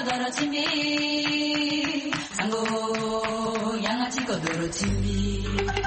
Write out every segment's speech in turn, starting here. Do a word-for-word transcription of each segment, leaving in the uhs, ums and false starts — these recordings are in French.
kodoro chimbi sango yangachi kodoro chimbi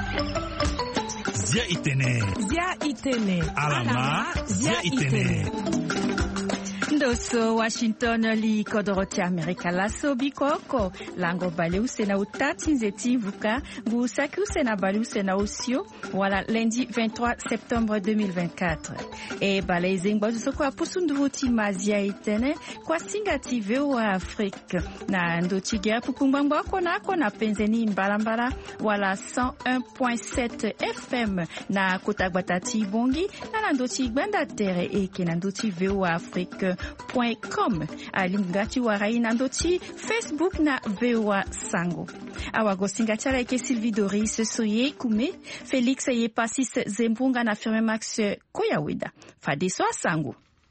Zia itene Zia itene Alama Zia itene Ndoso Washington li kodoroti Amerika laso bikoko lango bale usena utati nzeti vuka ngu saki usena bale usena usio wala lundi vingt-trois septembre deux mille vingt-quatre e bale izengba usoko apusundu vuti mazia itene kwa singati veo wa Afrika na ndoti gea pukumbangwa kona kona penzeni mbalambala wala cent un point sept F M na kotagbatati bongi na ndoti gbanda tere eke na ndoti veo wa Afrika point com alingati warai na ndoti Facebook na V O A Sango awago singachara eke Sylvie Doris soye kume Felix ye pasis zembunga na firme Max Koyaweda fadeso Sango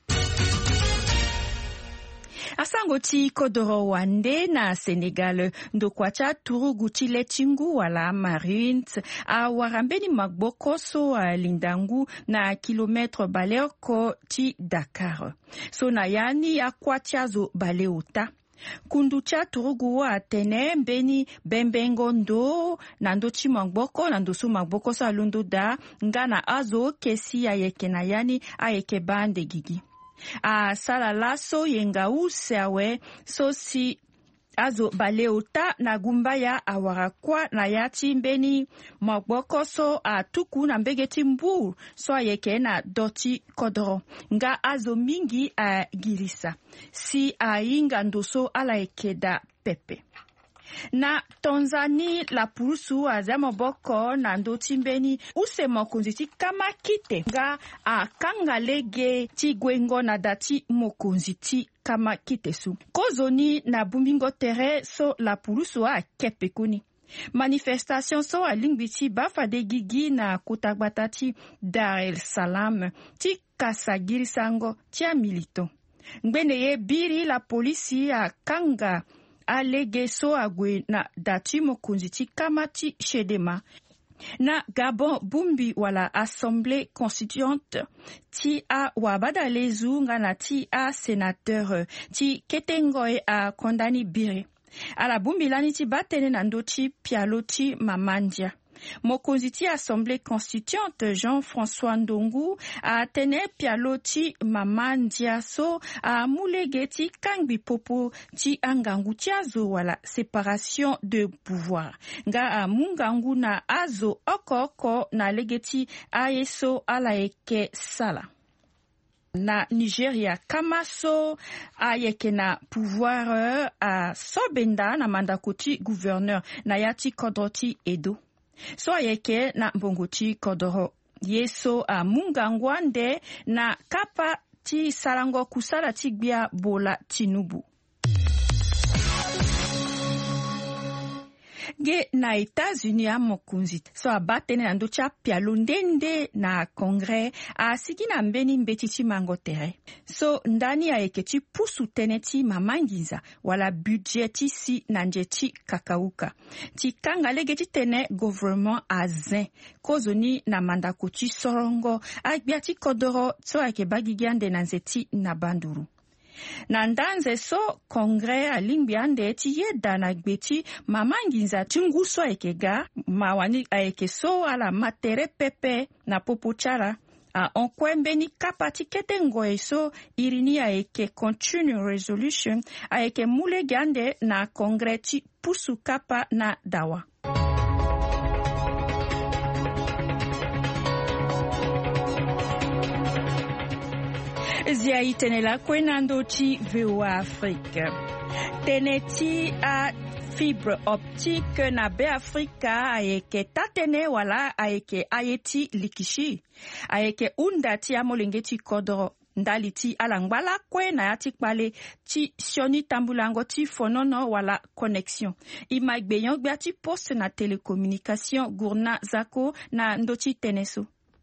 Asango ti kodoro wande na Senegal ndokwacha turugu ti letingu wala marint a warambeni magboko so a lindangu na kilometre baleoko ti Dakar. So na yani akwatiazo baleota. Kundu cha turugu wa tene mbeni bembengo ndo na ndo chi magboko na ndo su magboko sa lundo da nga na azo kesi ayeke na yani ayeke bande gigi. A sala laso yenga usewe so si azo baleota na gumbaya awarakwa na yati mbeni magboko so a tuku na mbegeti mbu so ayeke na doti kodoro nga azo mingi a girisa si a inga ndoso ala ekeda pepe. Na Tanzania la purusu azama boko na ndoti mbeni use mokonzi ti kama kite nga a kangalege ti gwengo na dati mokonzi ti kama kite su kozoni na bumbingo tere so la purusu a kepekuni manifestation so a lingwiti bafade gigi na kutagbata ti Dar el Salam ti kasagiri sango ti a milito ngbene ye biri la polisi a kanga alege so agwe na dati mokonzi ti kama ti Chedema na Gabon bumbi wala assemblée constituante ti a wabada lezu nga na ti a sénateur ti ketengoe a kondani biri ala bumbi lani ti batene na ndo ti pialo ti Mamandia. Mokonzi ti assemblée constituante Jean-François Ndongu a tene pialo ti Mamandia so a mulege ti kangbi popo ti angangu ti azo wala séparation de pouvoir nga a mungangu na azo oko oko na lege ti ayeso ala eke sala. Na Nigeria kamaso ayeke na pouvoir a sobenda na mandako ti gouverneur na yati kodro ti Edo. So ayeke na mbongo ti kodoro yeso a mungangwande na kapa ti salango kusala ti gbia bola Tinubu. Ge na États-Unis a mokunzi so abatene na ndo cha pialo ndende na Congrès a sigi na mbeni mbeti ti mango tere. So ndani a eke ti pusu tene ti mamangiza wala budget ti si na nje ti kakauka. Ti kanga lege ti tene gouvernement a zen kozoni na mandako ti sorongo a gbia ti kodoro so ake bagigiande na nzeti na banduru. Na ndanze so Congrès alimbiande ti yeda na gbeti mamanginza tinguso ekega mawani aeke so ala matere pepe na popochara a onkwembeni kapati ketengo eso irini aeke continue resolution aeke mulegande na Congrès ti pusu kapa na dawa. Zia itene la kwenando ti V O A Afrique. Tene ti a fibre optique na be Afrika ayeke tatene wala ayeke ayeti likishi. Ayeke unda ti amolenge ti kodro ndali ti alangbala kwe na yati kpale ti sioni tambulango ti fonono wala connexion. Ima gbeyon gbia ti poste na télécommunication gourna zako na ndoti teneso.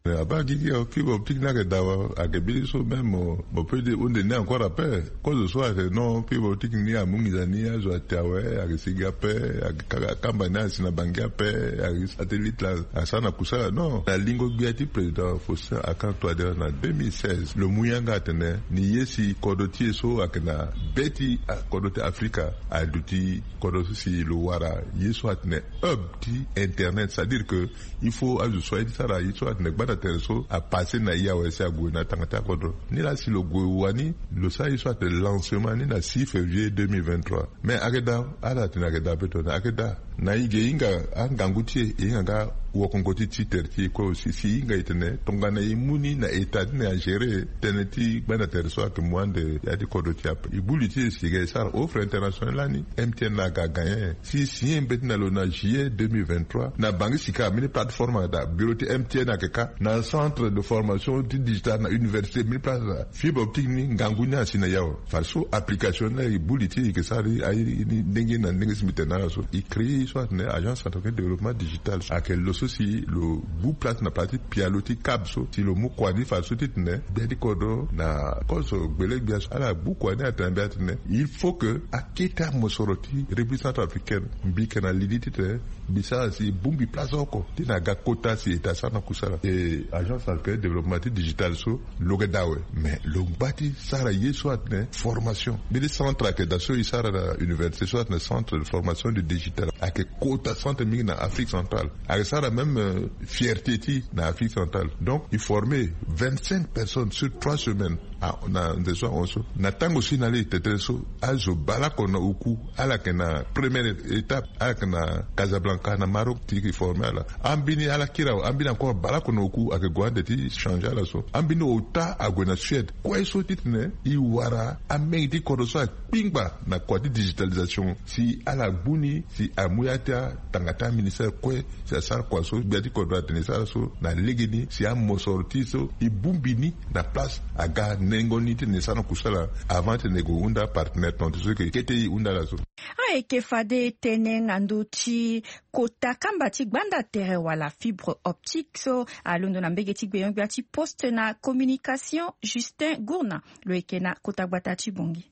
Aba gigi au fibre optique n'a que d'avoir à Kébili so même on peut dire on est encore à paix cause de soit non fibre optique ni à Mungizani à Joatawe à Sigape à Kambana sina Bangape à satellite là à Sana Kusala non la lingo biati président Faustin Akanto de en deux mille seize le Muyanga tenait ni yesi kodoti so akena beti kodoti Africa a duti kodoti si le wara yeso atne hub ti internet c'est-à-dire que il faut à soit ça là il soit atne so a passé na iya wese aguna tangata kodro ni la si le gouani le ça il soit le lancement ni na six février deux mille vingt-trois mais ageda ala tinageda beto na ageda na ige inga angangutie inga wakongoti titerti ko aussi si inga itene tongana imuni na etat ne a gérer teneti bana terso ak mwande ya di kodoti ap ibuliti sige sar offre international lani M T N na ga gagné si si mbet na lona juillet deux mille vingt-trois na bangi sika mini plateforme da bureau ti M T N akeka na centre de formation digitale na université mille place fibre optique ni ngangunya sina yao farso application na ibuliti ke sari ay ni dengi na dengi simitena so i créé soit ne agence de développement digital akel lo si le bout place na partie pialoti kabso si le mot kwani farso titne bedi kodo na koso beleg bias ala bu kwani atambia il faut que akita mosoroti République centrafricaine mbike na liditite bisa si bumbi place oko tina gakota si eta sana kusala et agence de développement digital so logedawe mais le bati sara yeso atne formation bidi centre que daso isara na université soit na centre de formation de digital ake kota centre mi na Afrique centrale ake sara même euh, fierté ti na Afrique centrale donc il formait vingt-cinq personnes sur trois semaines ah na ndeso onso na tango sinali teteso azo balako na uku ala kena première étape ala kena Casablanca na Maroc ti formé ala ambini ala kira ambini encore balako na uku ake gwande ti changer ala so ambini ota agwena Suède kwa so titne i wara amengdi kodoso pingba na kwadi digitalisation si ala buni si amuyata tangata ministère kwe si asar kwa so biati kodwa tenisa so na legini si amo sorti so i bumbini na place aga nengoni tenisa na kusala avant tenego unda partenaire tonto so ke kete unda la so a ke fade tenen anduchi kota kamba ti gbanda tere wala fibre optique so alundo na mbege ti gbeyon biati poste na communication Justin Gourna lo ekena kota gbata ti bongi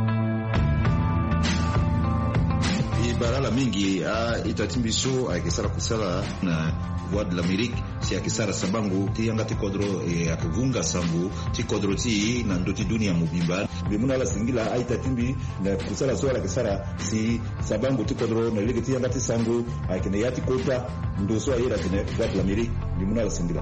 barala mingi a itatimbiso a kisara kusala na voix de l'Amérique si a kisara sabangu ti yanga ti kodro e akuvunga sambu ti kodro ti na ndoti dunia mubimba bimuna la singila a itatimbi na kusala so la kisara si sabangu ti kodro na lege ti yanga ti sangu a kene yati kota ndoso a yera kene voix de l'Amérique bimuna la singila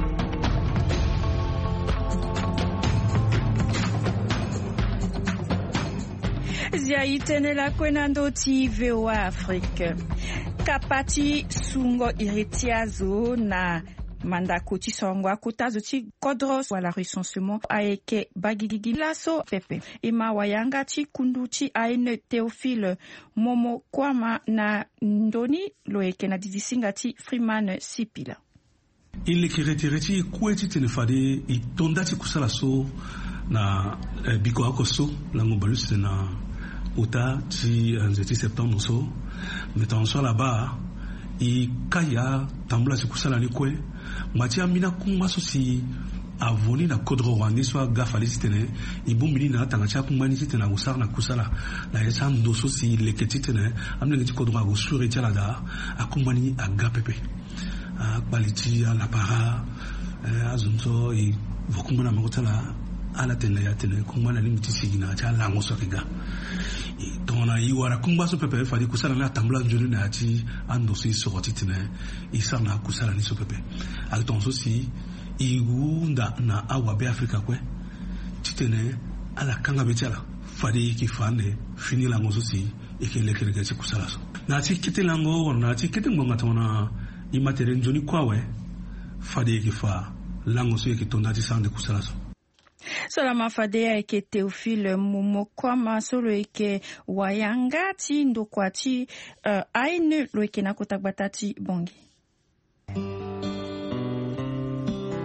zia itenela kwenando ti V O A Afrique kapati sungo iritiazo na mandako ti songwa kutazo ti kodro wala recensement aeke bagigigi laso pepe ima wayanga ti kundu ti aine Théophile Momo Kwama na ndoni lo eke na didisinga ti Freeman Sipila ile kiretireti kweti tenefade itondati kusala so na eh, biko akoso la ngobalus na uta ti nzeti septembre so mettons so là-bas i kaya tambula si kusala ni kwe mati amina kuma so si avoni na kodro wani so gafali sitene ibumini na tanga cha kumani sitena usara na kusala na yesa ndoso si leketi tene amna ngeti kodro go sure ti alada akumani agapepe a quality ala para azunzo i vokumana makotala ala tele ya tele kumana limiti sigina cha lango so kiga tona i wara kumba so pepe fadi kusala na tambula njoni na ati ando si soroti tene isa na kusala ni so pepe al tonso si i wunda na awa be Afrika kwe titene ala kanga betala fadi ki fane fini lango so si ikele kele ci kusala so na ti kite lango na ti kite ngonga tona i materen njoni kwawe fadi ki fa lango so ki tonda ti sande kusala so Solama fadea eke Théophile Momo Kwama solo eke wayanga ti ndokwati uh, aine lo eke na kotagbata ti bongi.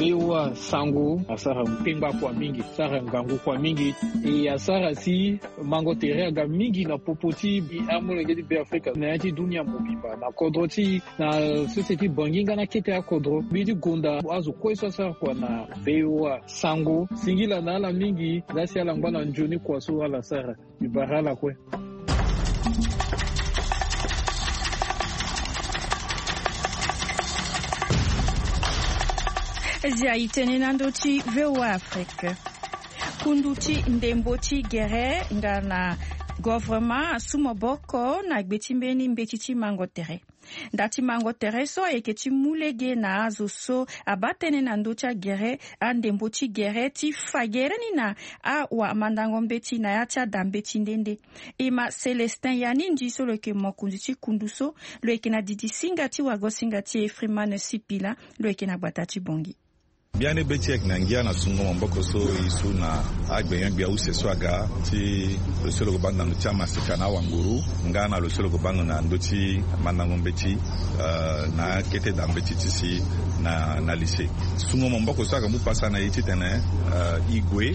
Bewa sango asara mpemba kwa mingi sara ngangu kwa mingi e asara si mango tere ga mingi na popoti bi amole ngedi be Afrika na yati dunia mobimba na kodroti na society banginga na kete ya kodro bidi gonda azu kweso asara kwa na bewa sango singila na ala mingi dasi ala ngwana njoni kwa so ala sara bibarala kwe. Zia itene nandochi vewa Afrika. Kunduchi ndembochi gere ngana government sumoboko na gbetimbeni mbetichi mangotere. Ndati mangotere so eketi mulege na azo so abatene nandocha gere andembochi gere ti fagere ni na a wa mandango mbeti na yacha dambeti ndende. Ima Celestin yani njiso loke mokundichi kunduso loke na didi singati wago singati Freeman Sipila loke na batati bongi. Biane betiek na ngia na sungo mboko so isu na agbeyan bia use swaga ti le solo banda no chama sikana wanguru ngana le solo banda na ndoti manango mbeti uh, na kete da mbeti tisi na na lycée sungo mboko swaga mu pasa na yiti tene uh, igwe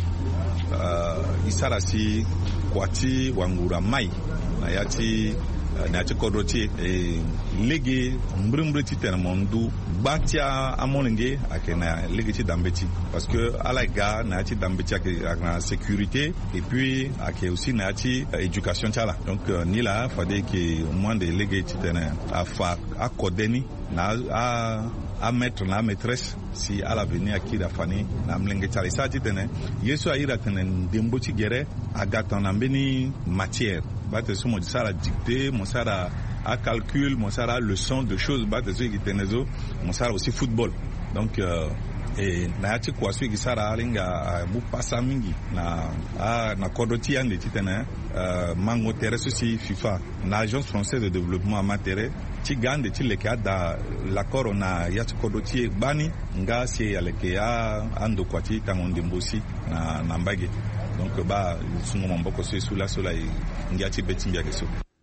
uh, isarasi kwati wangura mai na yati na ti kodroti e legi mbrimbre ti tene mondu batia amonenge akena legi ti dambeti parce que alaga na ti dambeti akena sécurité et puis ake aussi na ti éducation tala donc uh, ni la fade que moins de legi ti tene afa akodeni na a a mettre la maîtresse si à l'avenir akira fani na mlenge tala sa ti tene yeso aira tene ndemboti gere agata na mbeni matière bate sumo di sara dictée mon sara à calcul mon sara leçon de choses bate so qui tenezo mon sara aussi football donc euh, et na ati kwa so qui sara alinga bu passa mingi na a na kodoti ande titene euh, mango terrestre si FIFA na agence française de développement amateur ti gande ti leke ada l'accord na ya ti kodoti bani nga si aleke ya ando kwati tangonde mbosi na na mbage donc ba sungo mboko so sula sola ngiati betimbia keso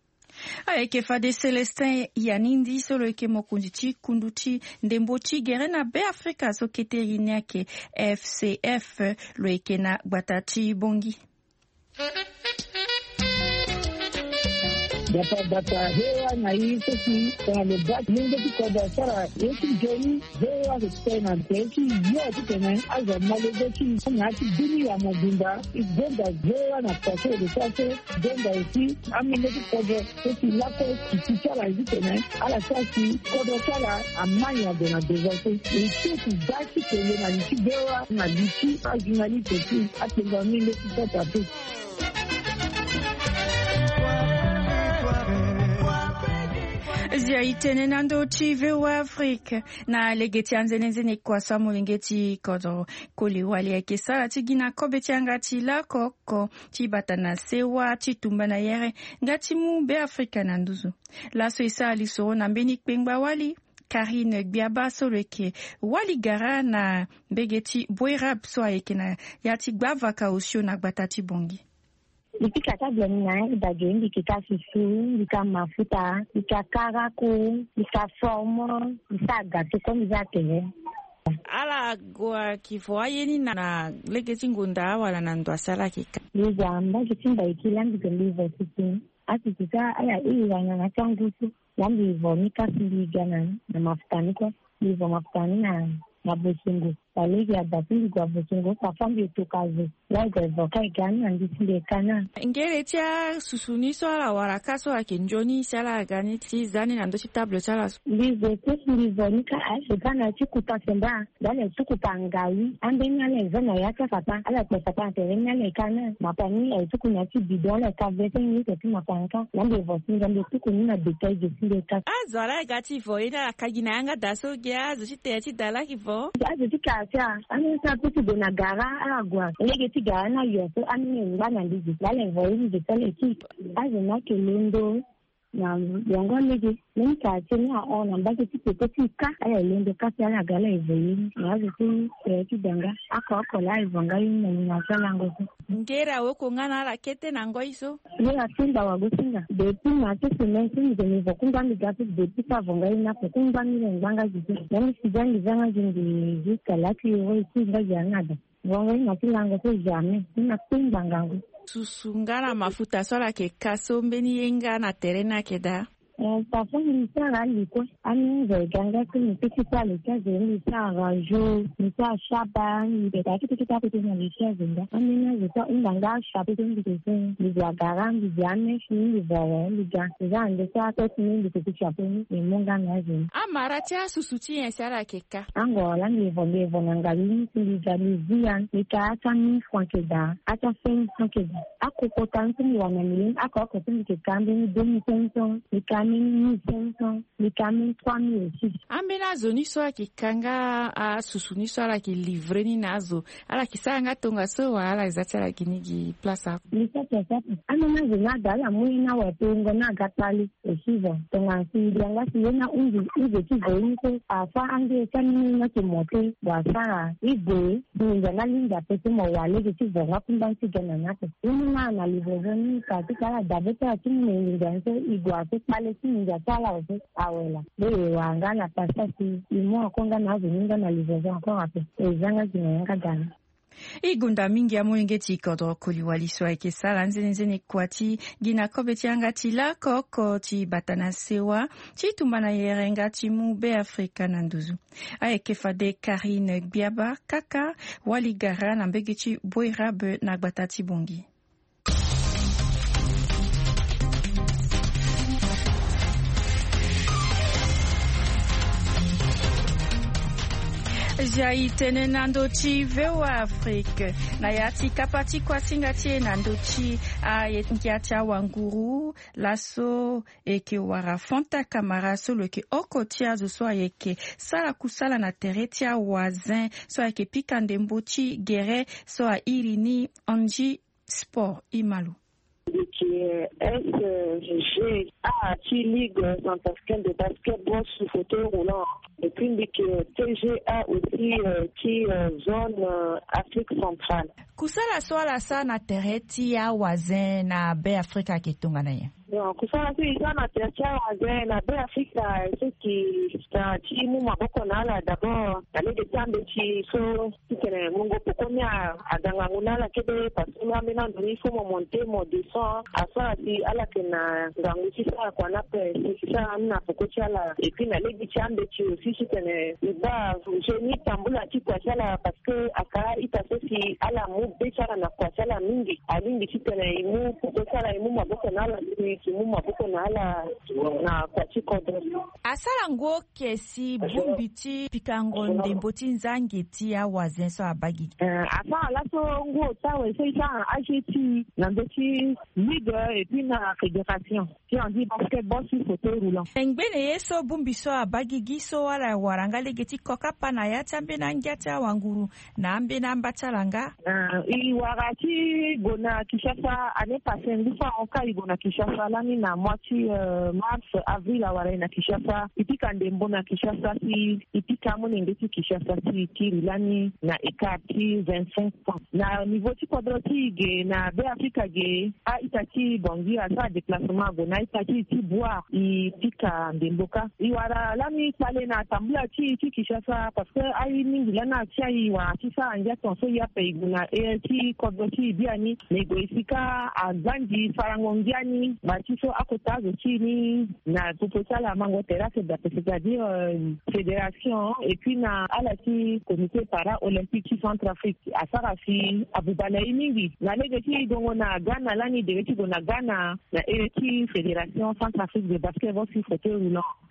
ayeke fade Celestin yanindi solo eke mokundichi kunduchi ndembochi gere na be Afrika so keterine yake F C F lo eke na batati bongi Data data hewa na hii sisi kwa lebaki mingi tuko da sara yeki jeni hewa kutena teki yote tena aza malebeki na ati dini ya mobimba igenda hewa na pase de pase denda isi amine tuko da sisi lako kichara hizi tena ala sasi kodo sala amanya de na devote isi basi kele na nchi hewa na nchi ajinali teki atenga mile tutata tu. Zia itene nando ti vewa Afrika na legeti anzenenzene kwa samu lengeti kodo koli wali ya kesara ti gina kobe ti angati la koko ti batana sewa ti tumba na yere ngati mu be Afrika na nduzu. La so isa alisoro na mbeni kpengba wali Karine Biaba soleke wali gara na begeti boirab so ayeke na yati gbavaka osio na gbatati bongi. Ikikata blomina ibageni ikika fisu ika mafuta ika karako ika formo ika gate comme ça tene ala gwa kifo yeni na legeti ngunda wala na ndo asala kika nizamba kitimba ikila ndikeliva sisi atikika aya iwana na changusu yambi vonika siligana na mafuta niko nivo mafuta na na bosingo palegi ya batindi kwa bosingo kwa fambi tukaze laga vokai gani andisile kana ngere tia susuniso ala warakaso akenjoni sala gani ti zani na ndochi table sala lizo tesi livonika ashikana chikuta semba dale chikuta ngai ambenya le zona yaka fata ala kwa fata terenya le kana mapani ay tukunya ti bidon le kavete ni te mapanka lambe vosinga ndo tukunina detail de sile ka azala gati vo ina kagina yanga daso gya zo chite ti dala kivo azo tika tia ani sa puti de na gara agwa lege ti gara na yo so ani ngana ndiji la le vo ni de tele ti azo na kelendo na yango lege nem ka tini a ona mbaki ti pepeti ka ala lendo ka ala gala evoyi na zuti ti danga aka ko la ivanga yin na sala ngoso ngera we ko ngana la kete na ngoiso ya tinda wa gosinga de tina ti semensi ni de nivo kunga ni gatu de pita vonga ina ko kunga ni nganga jitu nami sijangi zanga jingi jika laki yo ti ngaja nada vonga ina tilanga ko jame ina tinda ngangu susungana mafuta sola ke kasombe ni yenga na terena keda Parfois, il y a un liquide, un ganga qui ne peut pas le cas de l'histoire, je, l'histoire chaban, il est à tout à fait dans l'histoire, un ménage, un langage, chapitre de question, les agaran, les diamètres, les voix, les gars, les gens de ça, tout le monde de ce chapeau, et mon gangage. Ah, Maratia, sous-soutien, et ça, la keka. Angola, les volets, vont en galine, les galiziens, les cas, à mille francs que da, à ta fin, francs que da. À cocotan, les wanamilin, à cocotan, les cambines, deux mille cinq cents, les mille cinq cents, les camions trois mille six. Ambena zoni so akikanga a susuni so ala ki livre ni nazo ala kisanga tonga so ala izatela kinigi plaza ni sasa sasa amena zina dala muina wa tongo na gatali esivo tonga si yanga si na ungi ungi kivoni ko afa ange kanini na kimote wasara ibe ninga na linda pete mo wale kivo ngapunda sigana nato umuna na livre ni katika dabeta tini ninga so igwa ko pale ninga tala awela le wangana pasta si imo konga na zuninga na livezo encore ape ezanga zinanga dana igunda mingi ya moengeti kodro kuliwali so eke sala nzene nzene kwati gina kobeti anga tila koko ti batana sewa ti tumbana yerenga ti mu be Afrika na nduzu aeke fade Karine Biaba kaka wali gara na mbege ti boirabe na gbatati bongi Jai tene nandochi vewa Afrique na yati kapati kwa singati nandochi a yetiacha wanguru laso eke wara fonta kamara solo ke okotia zo so yeke sala kusala na teretia wazin so yeke pikande mbochi gere so a irini anji sport imalu qui est S G A, qui Ligue centrafricaine de basketball sous fauteuil roulant. Et puis T G A aussi, qui zone Afrique centrale. Kusala swala sana tereti ya wazin na be Afrika kitunga na ye. Kusala si sana tereti ya wazin na be Afrika ce qui ti mu maboko na ala d'abord ale de tambe ti so tikene mungo pokonya adanga ngunala kebe pasuma mena ndoni fo mo monter mo descend asa si ala kena ngangu ti sa kwa na pe si sa amna pokochi ala et puis na le di tambe ti aussi tikene ba je ni tambula ti kwa sala parce que aka ita so si ala mu be sala na kwa sala mingi alingi tikene imu pokosala imu maboko na ala ti mu maboko na ala na kwa ti kodro asala ngo kesi bumbiti pikango ndemboti nzangi ti ya wazin so abagi euh asa la so ngo tawe so isa agiti na ndoti ligue et puis na fédération qui on dit basketball sur fauteuil roulant engbene yeso bumbi so abagi giso wala waranga legeti kokapa na ya tambe na ngata wanguru na ambe na mbatalanga euh i warati gona Kishasa année passée ndifa onka igona Kishasa lani na moitié mars avril awara na Kishasa ipika ndembo na Kishasa si ipika mo ngeti Kishasa si kirilani na ekati vingt-cinq points na niveau ti kodroti ge na be Afrika ge a itati bongi asa déplacement go na itati ti bois ipika ndemboka iwara lani pale na tambula ti ti Kishasa parce que ai mingi lana ti ai wa ti sa anja tonso ya pe iguna e ti kodroti biani nego isika azanji farangongiani ba ti so akota zo ti ni na popotala mango terrasse da c'est-à-dire euh, fédération et puis na alati comité para-olympique Centrafrique à Sarafi abubala mingi na legeti dongo na Ghana lani de geti go na Ghana na ereti fédération Centrafrique de basketball sur fauteuil roulant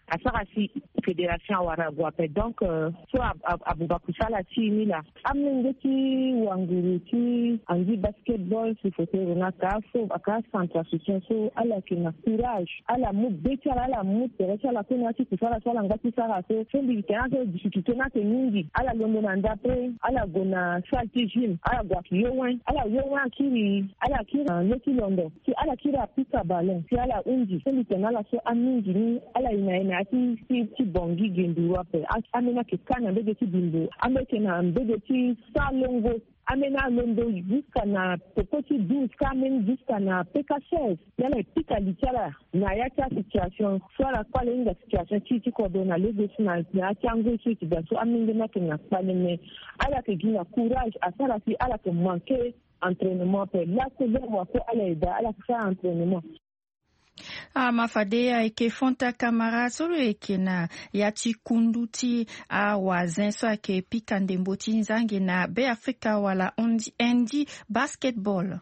asara si fédération waragwa pe donc so abubakusala chini la amengeti wanguru ti angi basketball si fotere na kafo aka centration so ala kina courage ala mu betala ala mu teresa la kuna ti kusala sala ngati sara so sembi tena difficulté na teningi ala londo na ndapre ala gona strategy ala gwa yowen ala yowen kiri ala kiri leki londo si ala kiri apika ballon si ala unji sembi tena la so amingi ni ala ina ina ti ti ti bongi gendu wape amena ke kana mbege ti bimbo ameke na mbege ti salongo amena londo jusqu'à na pokoti douze kamen jusqu'à na peka seize yala pika litala na yaka situation soit kwa lenga situation ti ti kodona lego sina na chango ti ti baso aminge na kenga paleme ala ke gina courage asala si ala ke manquer entraînement pe la ko le mo ko ala ida ala fa entraînement a mafadea eke fonta kamara solo eke na yati kunduti a wazin so ake pika ndemboti nzange na be Afrika wala ondi endi basketball.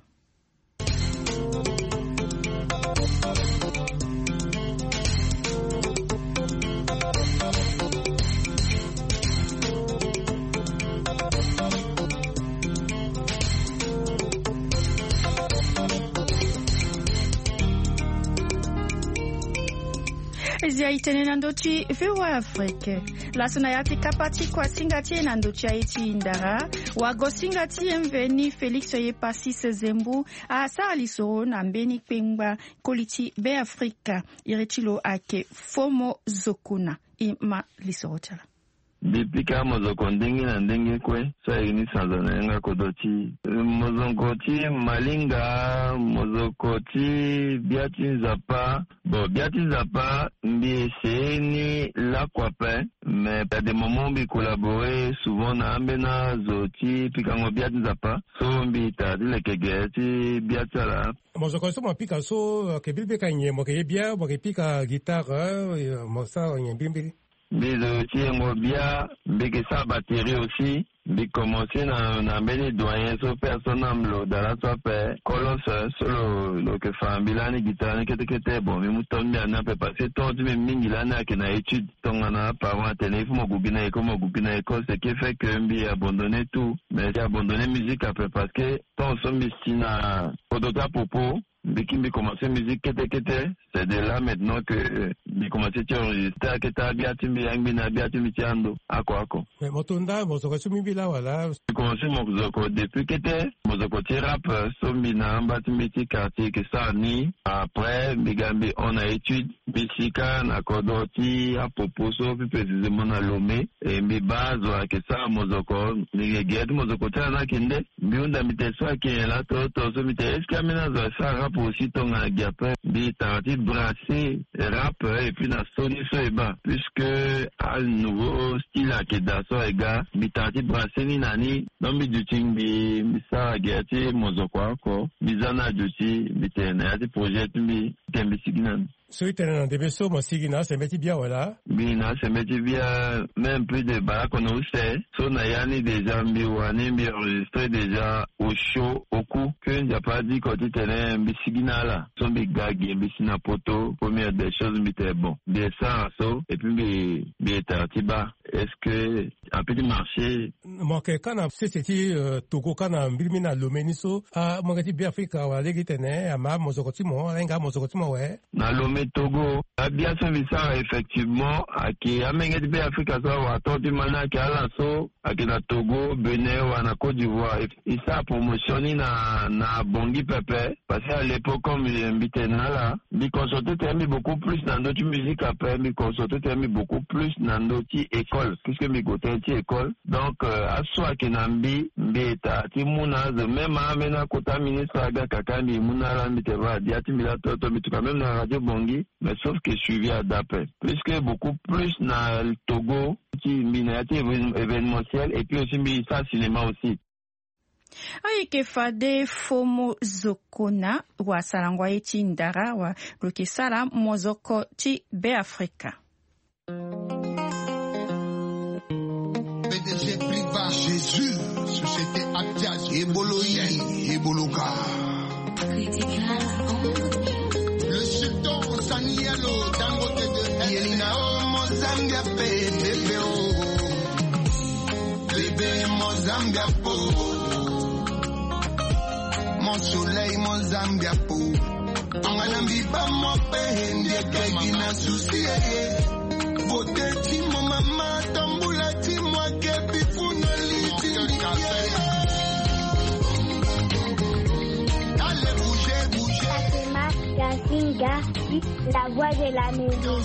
Zia itene na ndochi viwa Afrika. Lasuna ya Afrika pati kwa singati na ndochi ya iti indara. Wago singati mveni Felix ye pasi sezembu. Asa alisoro na mbeni pengba koliti be Afrika. Iretilo ake fomo zokuna. Ima lisoro chala. Bipika mozoko ndenge na ndenge kwe so ini sanzana nga kodoti mozoko ti malinga mozoko ti biati nzapa bon biati nzapa mbi seni la kwape mais à des moments bi collaborer souvent na ambena zoti pikango biati nzapa so mbi ta dile kege ti biati la mozoko so mapika so ke bilbeka nyemo ke bia bo ke pika guitare mo sa nyembimbi Bizo tiengo bia mbeke sa batterie aussi bi commencer na na beni doyen so personne amlo dara so pe colosse solo lo ke fambilani guitare kete kete bon mi mutombi ana pe passer ton tu mingi lana ke na étude ton ana parent téléphone mo gubina e comme gubina e ce qui fait que mbi abandonné tout mais j'ai abandonné musique après parce que ton son bistina odota popo Biki mbi commencé musique kete kete, c'est de là maintenant que mbi commencé à enregistrer kete biati mbi yangbi na biati mbi tiando ako ako. Mais motunda mozoko sumi bila wala. J'ai commencé mozoko depuis kete, mozoko ti rap so mbi na mbati mbi ti quartier que ça ni. Après mbi gambi on a étude bisika na kodoti apopo so plus précisément na Lomé et mbi base wa que ça mozoko ni get mozoko ta na kinde mbi unda mbi te so ke la to to so mbi te eska mena zo ça pour aussi ton agapé bi tarati brasser rap et puis na soni so eba puisque al nouveau style à kedaso ega bi tarati brasser ni nani non bi duting bi misa agati mozokwa ko bizana duti bi tena ati projet bi tembi signan. So itena de beso mo sigina se meti bia wala. Bi na se meti bia même plus de bas qu'on a usé. So na yani déjà mbi wani mbi enregistré déjà au show au coup que n'a pas dit quand il tenait mbi sigina là. So mbi gagi mbi sina poto première des choses mbi était bon. Bien ça so et puis mbi mbi tartiba. Est-ce que un petit marché manque kana c'était Togo kana mbi na Lomé so a mongati bi Afrika wala gitene ama mozokoti mo nga mozokoti mo we. Na Lomé Togo, bien sûr, ça effectivement, qui a mené de Afrique, ça va tenter maintenant qui a la so, qui na Togo, Bénin ou na Côte d'Ivoire. Et ça promotionner na na Bongi Pepe, parce qu'à l'époque comme j'invitais là, mi consulté termi beaucoup plus dans d'autres musiques après, mi consulté termi beaucoup plus dans d'autres écoles, puisque mi côté école. Donc à soi qui nambi, mbeta, ti muna, même à mena kota ministre aga kakandi muna la mi te va, diati mi la toto mi tu quand même na radio Bongi. Mais sauf que je suis adapté. Puisque beaucoup plus dans le Togo, qui minati événementiel, et puis aussi ça cinéma aussi. Aike fade fomo zokona wa salangwa eti ndara wa loke sala mozoko ti be Afrika. P D G Priva Jésus, société Actias, Eboloï, Eboloka. Le sultan Sanielo, Dangote de Yelina. Mozambia pe bébé oh, bébé Mozambia po, mon soleil Mozambia po. Angana mbiba mo pe ndiye kegina susi eh. Vote ti mo mama tambula ti mo ke bifuna liti allez bouger bouger. Fatima Yasinga, la voix de la musique.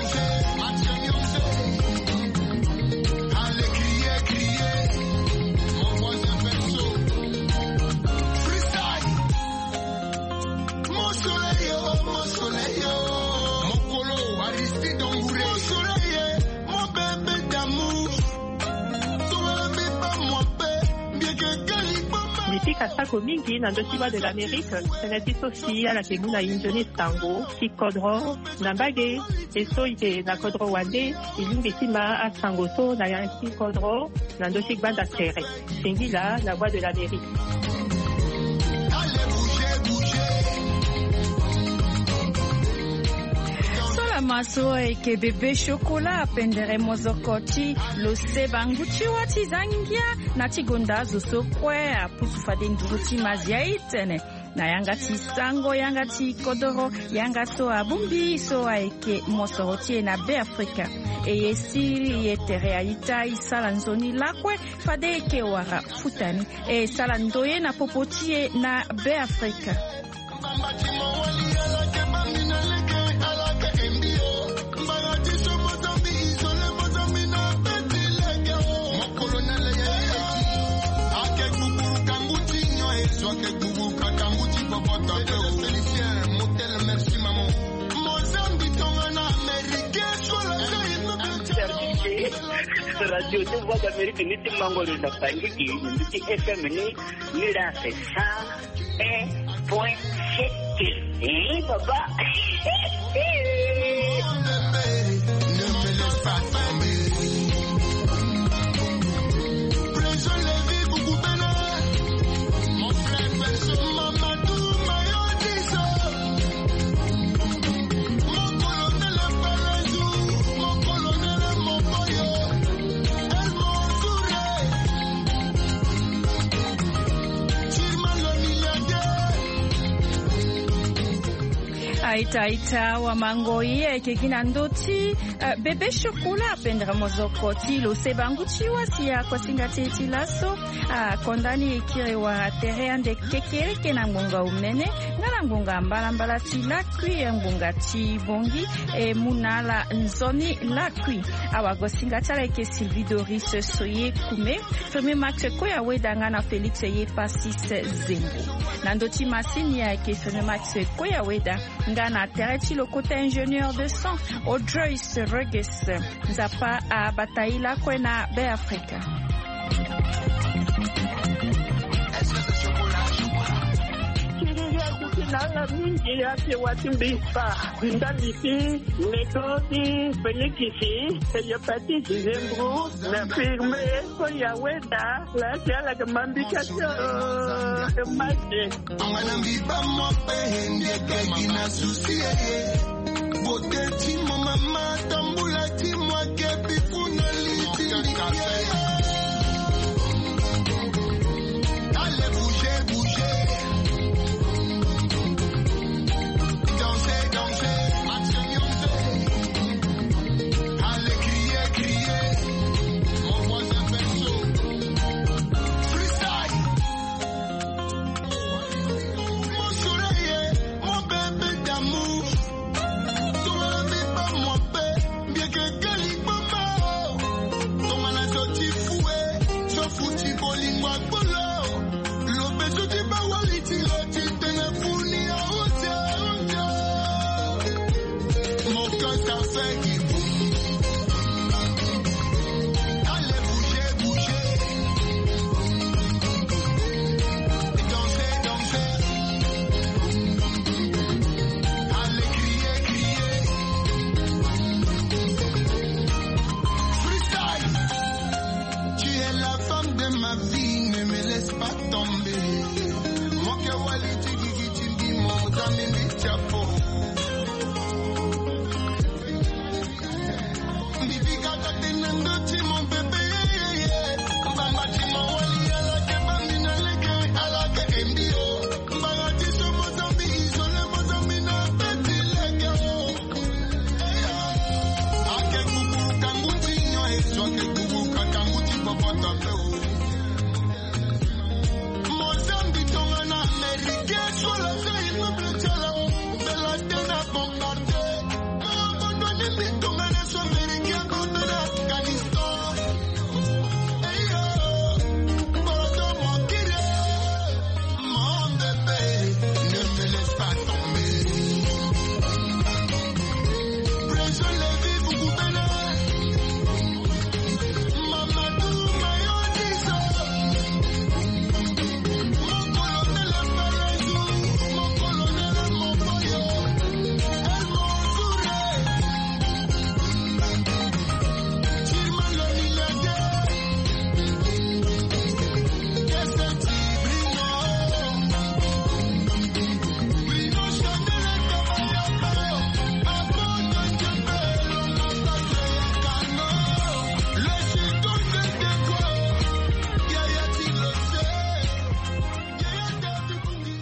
Allez crier crier, mon voisin perso. Freestyle. Mon soleil oh, mon soleil oh, mon colo Aristide Ongouré. Mon soleil, mon bébé d'amour. Toi bébé moi bé, bien que Calipo. Nipika sako mingi na ndosiwa de l'Amérique, senati sosi ala kemuna injoni tango, ki kodro, na mbage, eso ite na kodro wande, ilungi sima a sangoso na yanki kodro, na ndosik banda tere. Singila, la voix de l'Amérique. Maso eke bebe chokola pendere mozokoti lo sebanguchi wati zangia nati gonda zoso kwe apusu fade nduruti mazia itene na yanga ti sango yanga ti kodoro yanga so abumbi so eke mosoroti na be Afrika e yesi yetere aita isala nzoni lakwe fade eke wara futani e sala ndoye na popotie na be Afrika. Radio de Voix d'Amérique ni ti mango le da pangi ki ni ti F M ni ni la c'est ça un point sept. Eh papa. Ne me laisse pas tomber. Prends le vie beaucoup belle. Mon frère perso Mamadou Mayodiso. Mon colonel Palazou, mon colonel mon boyo. Aita aita wa mangoi eke kina ndoti uh, bebe chokola pendra mozokoti lo sebanguchi wasia kwa singati itilaso uh, kondani ikire wa tere ande kekere kena ngunga umnene ngala ngunga mbala mbala ti lakwi ngunga ti bongi e munala nzoni lakwi awa go singata eke Sylvie Doris soye kume firme Max Koya wedanga na Felix ye pasis zembo nandoti masini ya eke firme Max Koya weda ngana tereti le côté ingénieur de son Audrey Reges nzapa a bataila kwena be Afrika. Nala mingi ate watu mbisa ndalisi nekoti pelikisi eyapati zembru na firme ko ya weda la jala kamambika to maje angana mbiba mo pe ndiye kina susi bote ti mo mama tambula ti mo ke bifuna liti allez bouger bouger. Chapo